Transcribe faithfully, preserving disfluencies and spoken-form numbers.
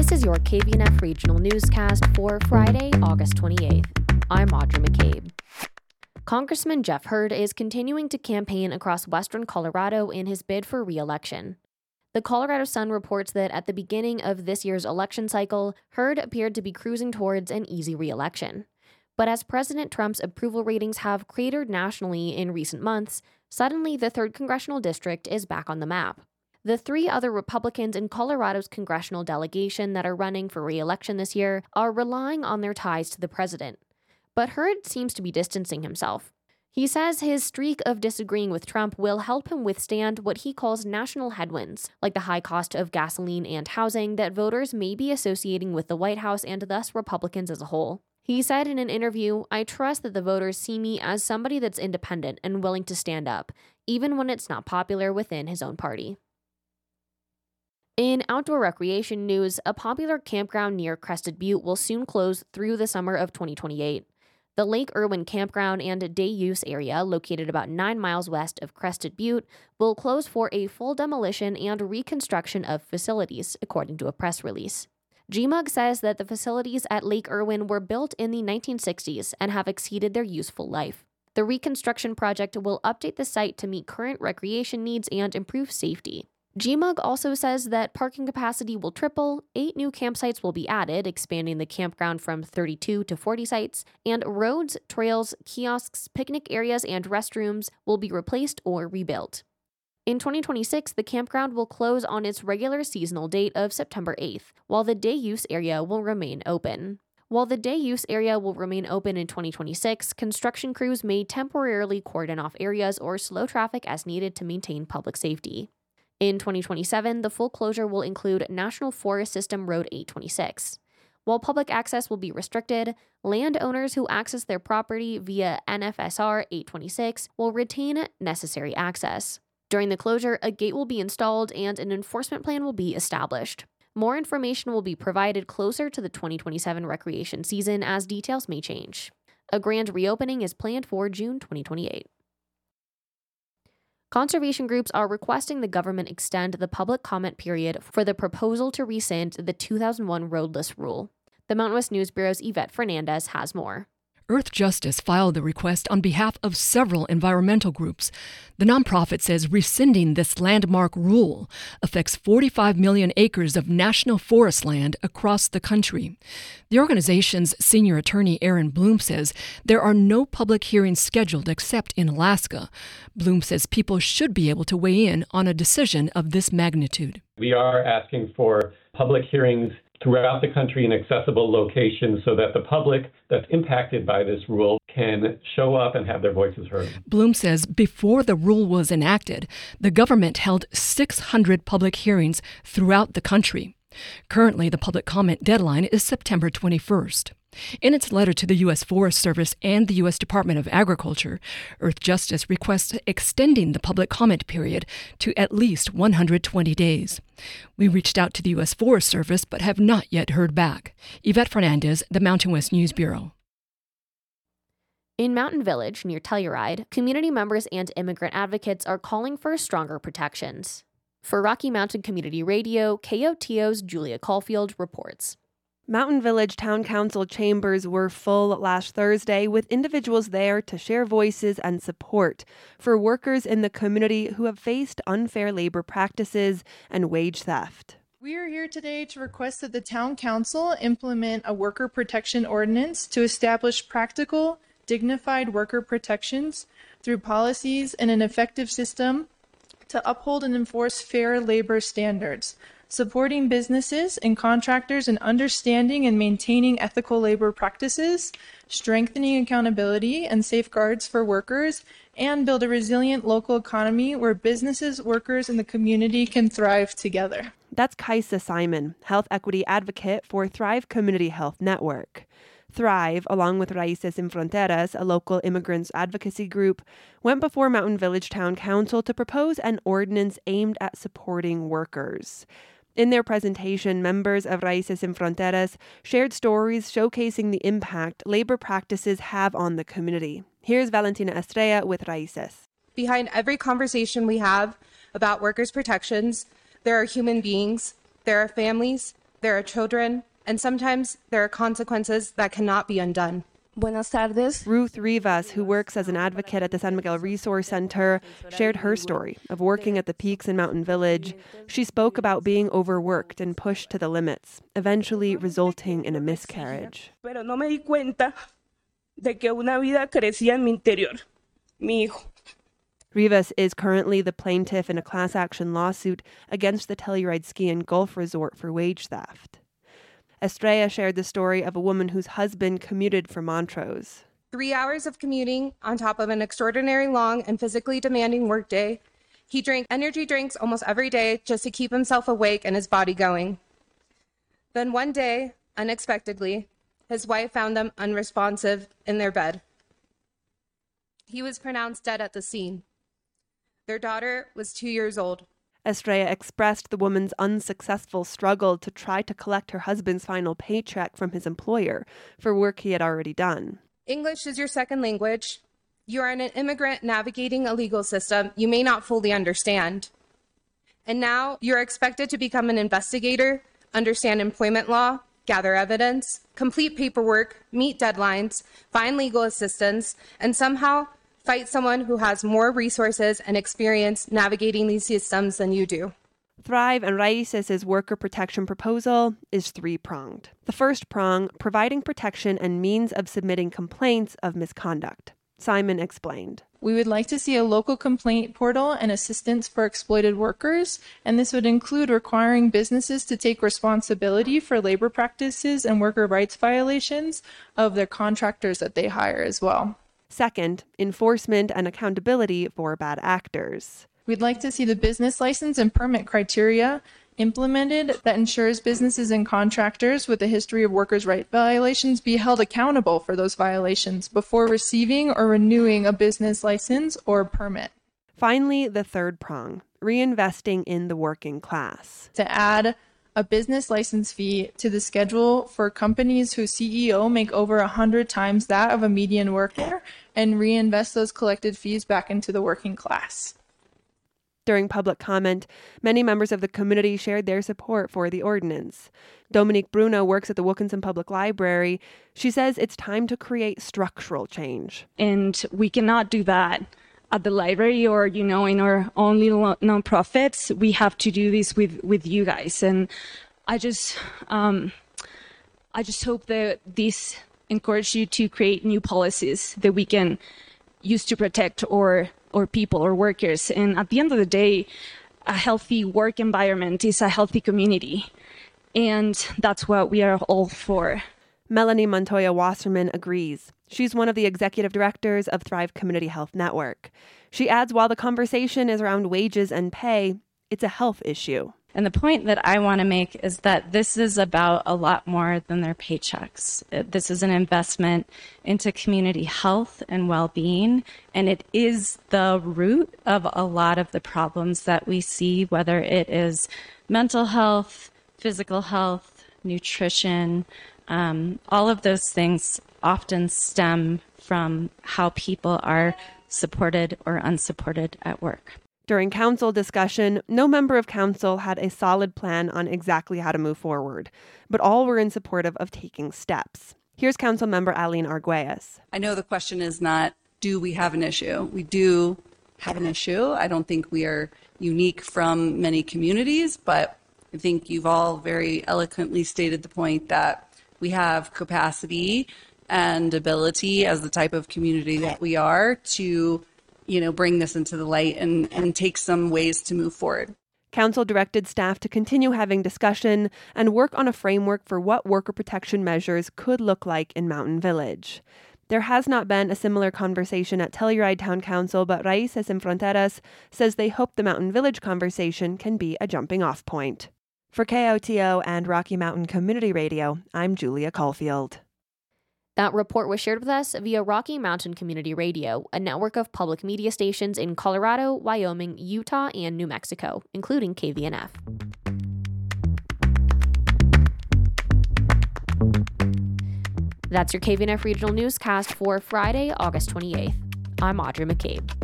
This is your K V N F Regional Newscast for Friday, August twenty-eighth. I'm Audrey McCabe. Congressman Jeff Hurd is continuing to campaign across western Colorado in his bid for re-election. The Colorado Sun reports that at the beginning of this year's election cycle, Hurd appeared to be cruising towards an easy re-election. But as President Trump's approval ratings have cratered nationally in recent months, suddenly the third congressional district is back on the map. The three other Republicans in Colorado's congressional delegation that are running for re-election this year are relying on their ties to the president. But Hurd seems to be distancing himself. He says his streak of disagreeing with Trump will help him withstand what he calls national headwinds, like the high cost of gasoline and housing that voters may be associating with the White House and thus Republicans as a whole. He said in an interview, "I trust that the voters see me as somebody that's independent and willing to stand up, even when it's not popular within his own party." In outdoor recreation news, a popular campground near Crested Butte will soon close through the summer of twenty twenty-eight. The Lake Irwin Campground and Day Use area, located about nine miles west of Crested Butte, will close for a full demolition and reconstruction of facilities, according to a press release. G M U G says that the facilities at Lake Irwin were built in the nineteen sixties and have exceeded their useful life. The reconstruction project will update the site to meet current recreation needs and improve safety. G M U G also says that parking capacity will triple, eight new campsites will be added, expanding the campground from thirty-two to forty sites, and roads, trails, kiosks, picnic areas, and restrooms will be replaced or rebuilt. In twenty twenty-six, the campground will close on its regular seasonal date of September eighth, while the day use area will remain open. While the day use area will remain open in twenty twenty-six, construction crews may temporarily cordon off areas or slow traffic as needed to maintain public safety. In twenty twenty-seven, the full closure will include National Forest System Road eight twenty-six. While public access will be restricted, landowners who access their property via N F S R eight twenty-six will retain necessary access. During the closure, a gate will be installed and an enforcement plan will be established. More information will be provided closer to the twenty twenty-seven recreation season as details may change. A grand reopening is planned for June twenty twenty-eight. Conservation groups are requesting the government extend the public comment period for the proposal to rescind the two thousand one roadless rule. The Mountain West News Bureau's Yvette Fernandez has more. Earth Justice filed the request on behalf of several environmental groups. The nonprofit says rescinding this landmark rule affects forty-five million acres of national forest land across the country. The organization's senior attorney, Aaron Bloom, says there are no public hearings scheduled except in Alaska. Bloom says people should be able to weigh in on a decision of this magnitude. We are asking for public hearings throughout the country in accessible locations so that the public that's impacted by this rule can show up and have their voices heard. Bloom says before the rule was enacted, the government held six hundred public hearings throughout the country. Currently, the public comment deadline is September twenty-first. In its letter to the U S Forest Service and the U S Department of Agriculture, Earth Justice requests extending the public comment period to at least one hundred twenty days. We reached out to the U S Forest Service but have not yet heard back. Yvette Fernandez, the Mountain West News Bureau. In Mountain Village, near Telluride, community members and immigrant advocates are calling for stronger protections. For Rocky Mountain Community Radio, K O T O's Julia Caulfield reports. Mountain Village Town Council chambers were full last Thursday with individuals there to share voices and support for workers in the community who have faced unfair labor practices and wage theft. We are here today to request that the Town Council implement a worker protection ordinance to establish practical, dignified worker protections through policies and an effective system to uphold and enforce fair labor standards, supporting businesses and contractors in understanding and maintaining ethical labor practices, strengthening accountability and safeguards for workers, and build a resilient local economy where businesses, workers, and the community can thrive together. That's Kaisa Simon, health equity advocate for Thrive Community Health Network. Thrive, along with Raíces Sin Fronteras, a local immigrants advocacy group, went before Mountain Village Town Council to propose an ordinance aimed at supporting workers. In their presentation, members of Raíces Sin Fronteras shared stories showcasing the impact labor practices have on the community. Here's Valentina Estrella with Raíces. Behind every conversation we have about workers' protections, there are human beings, there are families, there are children, and sometimes there are consequences that cannot be undone. Buenas tardes. Ruth Rivas, who works as an advocate at the San Miguel Resource Center, shared her story of working at the Peaks in Mountain Village. She spoke about being overworked and pushed to the limits, eventually resulting in a miscarriage. Pero no me di cuenta de que una vida crecía en mi interior, mi hijo. Rivas is currently the plaintiff in a class action lawsuit against the Telluride Ski and Golf Resort for wage theft. Estrella shared the story of a woman whose husband commuted from Montrose. Three hours of commuting on top of an extraordinary long and physically demanding workday. He drank energy drinks almost every day just to keep himself awake and his body going. Then one day, unexpectedly, his wife found them unresponsive in their bed. He was pronounced dead at the scene. Their daughter was two years old. Estrella expressed the woman's unsuccessful struggle to try to collect her husband's final paycheck from his employer for work he had already done. English is your second language. You are an immigrant navigating a legal system you may not fully understand. And now you're expected to become an investigator, understand employment law, gather evidence, complete paperwork, meet deadlines, find legal assistance, and somehow fight someone who has more resources and experience navigating these systems than you do. Thrive and Raíces' worker protection proposal is three-pronged. The first prong, providing protection and means of submitting complaints of misconduct. Simon explained. We would like to see a local complaint portal and assistance for exploited workers, and this would include requiring businesses to take responsibility for labor practices and worker rights violations of their contractors that they hire as well. Second, enforcement and accountability for bad actors. We'd like to see the business license and permit criteria implemented that ensures businesses and contractors with a history of workers' rights violations be held accountable for those violations before receiving or renewing a business license or permit. Finally, the third prong, reinvesting in the working class. To add a business license fee to the schedule for companies whose C E O make over one hundred times that of a median worker and reinvest those collected fees back into the working class. During public comment, many members of the community shared their support for the ordinance. Dominique Bruno works at the Wilkinson Public Library. She says it's time to create structural change. And we cannot do that at the library or, you know, in our own little nonprofits. We have to do this with, with you guys. And I just, um, I just hope that this encourages you to create new policies that we can use to protect our or people or workers. And at the end of the day, a healthy work environment is a healthy community. And that's what we are all for. Melanie Montoya Wasserman agrees. She's one of the executive directors of Thrive Community Health Network. She adds while the conversation is around wages and pay, it's a health issue. And the point that I want to make is that this is about a lot more than their paychecks. This is an investment into community health and well-being, and it is the root of a lot of the problems that we see, whether it is mental health, physical health, nutrition. Um, all of those things often stem from how people are supported or unsupported at work. During council discussion, no member of council had a solid plan on exactly how to move forward, but all were in support of, of taking steps. Here's council member Aline Arguelles. I know the question is not, do we have an issue? We do have an issue. I don't think we are unique from many communities, but I think you've all very eloquently stated the point that we have capacity and ability as the type of community that we are to you know, bring this into the light and, and take some ways to move forward. Council directed staff to continue having discussion and work on a framework for what worker protection measures could look like in Mountain Village. There has not been a similar conversation at Telluride Town Council, but Raíces Sin Fronteras says they hope the Mountain Village conversation can be a jumping-off point. For K O T O and Rocky Mountain Community Radio, I'm Julia Caulfield. That report was shared with us via Rocky Mountain Community Radio, a network of public media stations in Colorado, Wyoming, Utah, and New Mexico, including K V N F. That's your K V N F Regional Newscast for Friday, August twenty-eighth. I'm Audrey McCabe.